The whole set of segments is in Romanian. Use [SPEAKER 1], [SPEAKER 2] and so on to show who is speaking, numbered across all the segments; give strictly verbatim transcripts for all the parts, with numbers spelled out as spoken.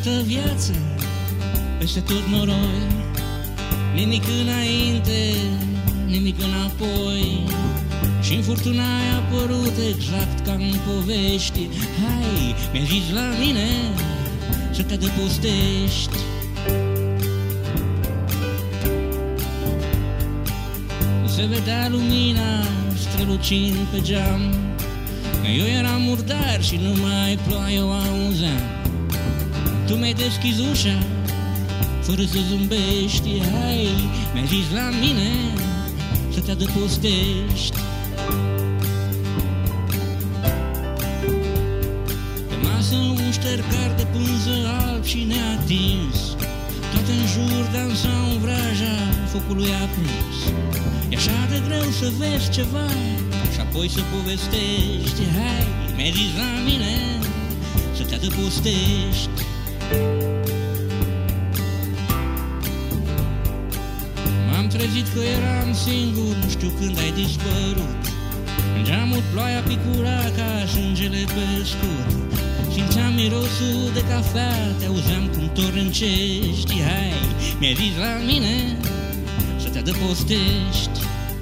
[SPEAKER 1] scurtă viață, peste tot noroi, nimic înainte, nimic înapoi. Și-n furtuna ai apărut exact ca în povești. Hai, mi-a zis la mine să te adăpostești. Se vedea lumina strălucind pe geam. Eu eram murdar și numai ploaie o auzeam. Tu mi-ai deschis ușa fără să zâmbești. Hai, mi-a zis la mine să te adăpostești. Pe masă un ștergar de pânză alb și neatins. Toate în jur dansau în vraja focului aprins. E așa de greu să vezi ceva și apoi să povestești. Hai, mi-ai zis la mine să te adăpostești. M-am trezit că eram singur, nu știu când ai dispărut. În geamul ploaia picura ca sângele pe scurt. Simțeam mirosul de cafea, te auzeam cum tornâncești. Hai, mi-ai zis la mine să te adăpostești.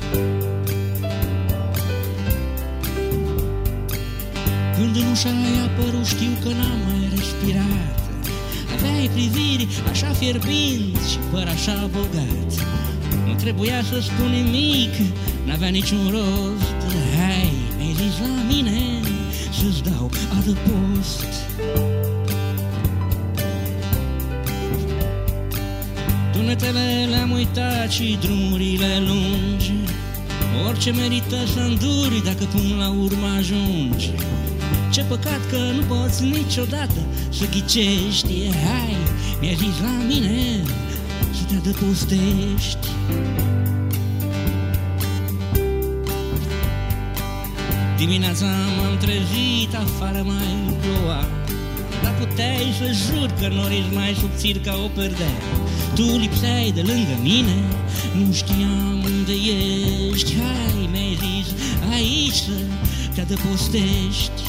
[SPEAKER 1] Când în ușa ai apărut, știu că n-am mai respirat. Aveai priviri așa fierbinți și păr așa bogat. Nu trebuia să spun nimic, n-avea niciun rost. Hai, mi-ai zis la mine să-ți dau adăpost. Tunetele le-am uitat și drumurile lungi. Orice merită să înduri dacă până la urmă ajungi. Ce păcat că nu poți niciodată să ghicești. Hai, mi-ai zis la mine să te adăpostești. Dimineața m-am trezit, afară mai ploua, dar puteai să jur că norii mai subțiri ca o perdea. Tu lipseai de lângă mine, nu știam unde ești. Hai, mi-ai zis aici să te adăpostești.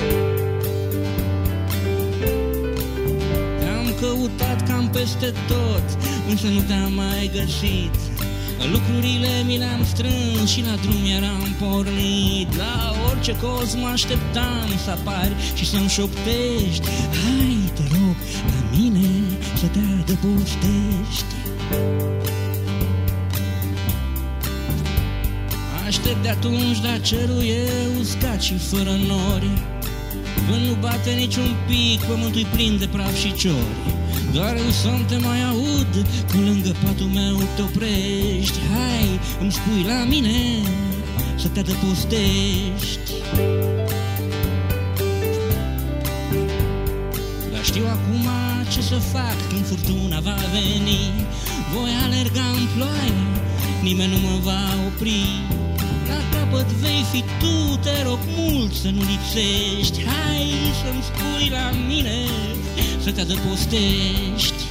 [SPEAKER 1] Te-am căutat cam peste tot, însă nu te-am mai găsit. Lucrurile mi le-am strâns și la drum eram pornit. La orice coz mă așteptam să apari și să-mi șoptești. Hai, te rog, la mine să te adăpostești. Aștept de atunci, dar cerul e uscat și fără nori. Vânt nu bate niciun pic, pământul-i plin de praf și ciori. Doar în somn te mai aud, când lângă patul meu te oprești. Hai, îmi spui la mine să te adăpostești. Dar știu acum ce să fac când furtuna va veni. Voi alerga în ploaie, nimeni nu mă va opri. La capăt vei fi tu, te rog mult să nu lipsești. Hai să-mi spui la mine să te adăpostești.